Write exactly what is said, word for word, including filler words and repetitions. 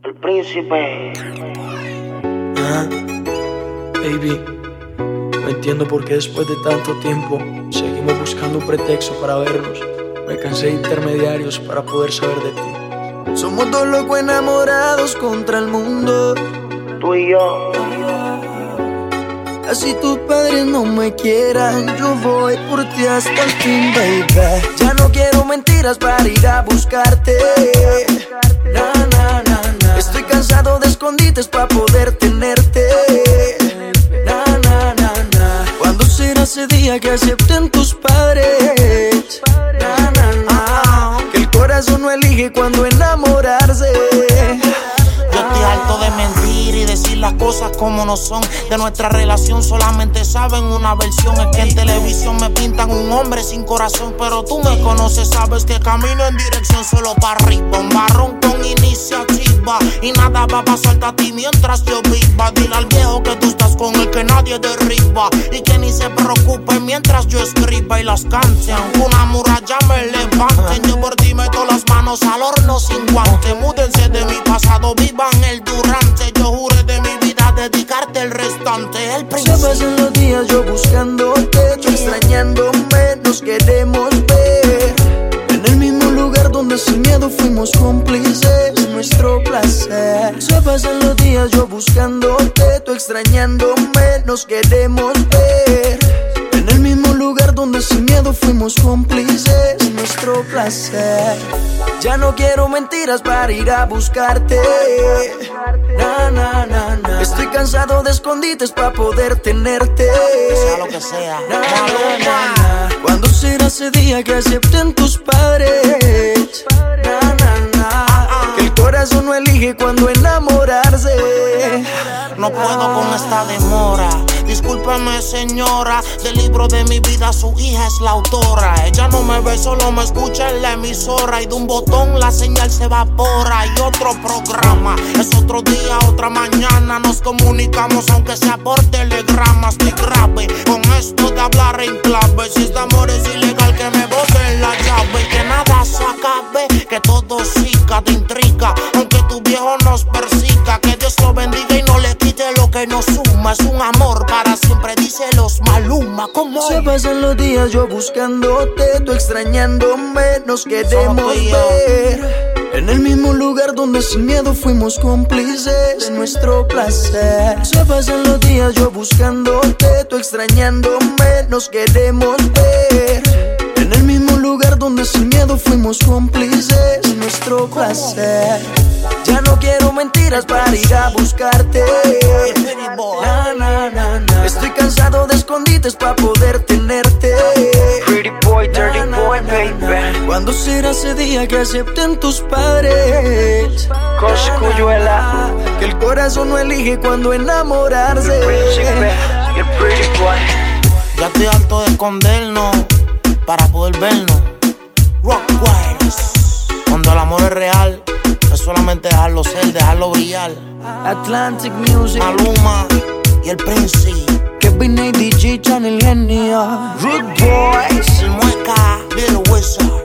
El príncipe. Ah, baby, no entiendo por qué después de tanto tiempo seguimos buscando un pretexto para vernos. Me cansé de intermediarios para poder saber de ti. Somos dos locos enamorados contra el mundo. Tú y yo. Así tus padres no me quieran, yo voy por ti hasta el fin, baby. Ya no quiero mentiras para ir a buscarte. Na, na, na, na. Estoy cansado de escondites para poder tenerte. Na, na, na, na. ¿Cuándo será ese día que acepten tus padres? Na, na, na. Que el corazón no elige cuando enamorarse. Yo estoy harto de mentir y decir las cosas como no son. De nuestra relación solamente saben una versión. Es que en televisión me pintan un hombre sin corazón, pero tú me conoces, sabes que camino en dirección solo para arriba. Un marrón con iniciativa y nada va a pasarte a ti mientras yo viva. Dile al viejo que tú estás con el que nadie derriba y que ni se preocupe mientras yo escriba y las cante. Aunque una muralla me levanten, yo por ti meto las manos al horno sin guante. Múdense de mi pasado, vivan el Durante. Yo juré de mi vida dedicarte el restante. El príncipe. Se pasan los días yo buscándote, tú extrañándome, nos queremos ver. En el mismo lugar donde sin miedo fuimos cómplices, nuestro placer. Se pasan los días yo buscándote, tú extrañándome, nos queremos ver. En el mismo lugar donde sin miedo fuimos cómplices, nuestro placer. Ya no quiero mentiras para ir a buscarte. Na, na, na, na. Estoy cansado de escondites para poder tenerte. Sea lo que sea. Na, na, na, na. ¿Cuándo será ese día que acepten tus padres? Na, na, na. Que el corazón no elige cuando enamorarse. No puedo con esta demora. Discúlpeme, señora, del libro de mi vida su hija es la autora. Ella no me ve, solo me escucha en la emisora. Y de un botón la señal se evapora. Y otro programa, es otro día, otra mañana. Nos comunicamos aunque sea por telegrama. Estoy grave con esto de hablar en clave. Si este amor es ilegal, que me boten la llave. Y que nada se acabe, que todo siga de intriga. Aunque tu viejo nos persiga, que Dios lo bendiga y no le quite lo que nos suma. Es un amor para siempre, dice los Maluma. ¿Cómo? Se pasan los días yo buscándote, tú extrañándome, nos queremos ver. En el mismo lugar donde sin miedo fuimos cómplices, nuestro placer. Se pasan los días yo buscándote, tú extrañándome, nos queremos ver. En el mismo lugar donde sin miedo fuimos cómplices, nuestro placer. Ya no quiero mentiras para ir a buscarte. Na, na, na, na. Estoy cansado de escondites para poder tenerte. Pretty boy, dirty boy, baby. ¿Cuándo será ese día que acepten tus padres? Coscuyuela. Que el corazón no elige cuando enamorarse. El príncipe y el pretty boy. Ya estoy harto de escondernos para poder vernos. Rockwires. Cuando el amor es real, es solamente dejarlo ser, dejarlo brillar. Atlantic Music, Maluma y el príncipe. Kevin A D G, Channel Genio. Rude Boys, el Mueca, Little Wizard.